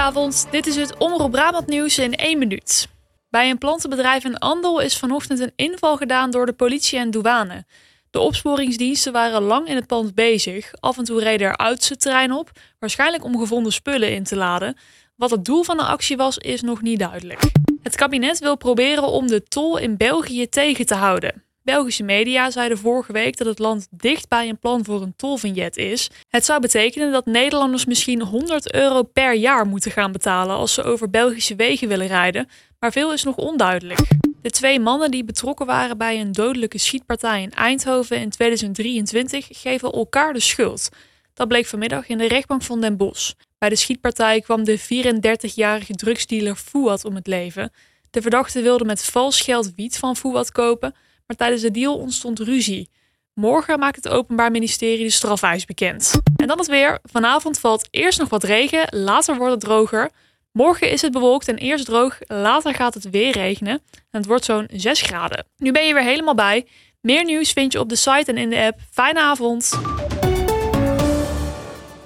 Goedenavond, dit is het Omroep Brabant nieuws in 1 minuut. Bij een plantenbedrijf in Andel is vanochtend een inval gedaan door de politie en douane. De opsporingsdiensten waren lang in het pand bezig. Af en toe reden er auto's het terrein op, waarschijnlijk om gevonden spullen in te laden. Wat het doel van de actie was, is nog niet duidelijk. Het kabinet wil proberen om de tol in België tegen te houden. Belgische media zeiden vorige week dat het land dicht bij een plan voor een tolvignet is. Het zou betekenen dat Nederlanders misschien €100 per jaar moeten gaan betalen als ze over Belgische wegen willen rijden, maar veel is nog onduidelijk. De 2 mannen die betrokken waren bij een dodelijke schietpartij in Eindhoven in 2023 geven elkaar de schuld. Dat bleek vanmiddag in de rechtbank van Den Bosch. Bij de schietpartij kwam de 34-jarige drugsdealer Fouad om het leven. De verdachte wilde met vals geld wiet van Fouad kopen, maar tijdens de deal ontstond ruzie. Morgen maakt het Openbaar Ministerie de strafeis bekend. En dan het weer. Vanavond valt eerst nog wat regen, later wordt het droger. Morgen is het bewolkt en eerst droog, later gaat het weer regenen. En het wordt zo'n 6 graden. Nu ben je weer helemaal bij. Meer nieuws vind je op de site en in de app. Fijne avond!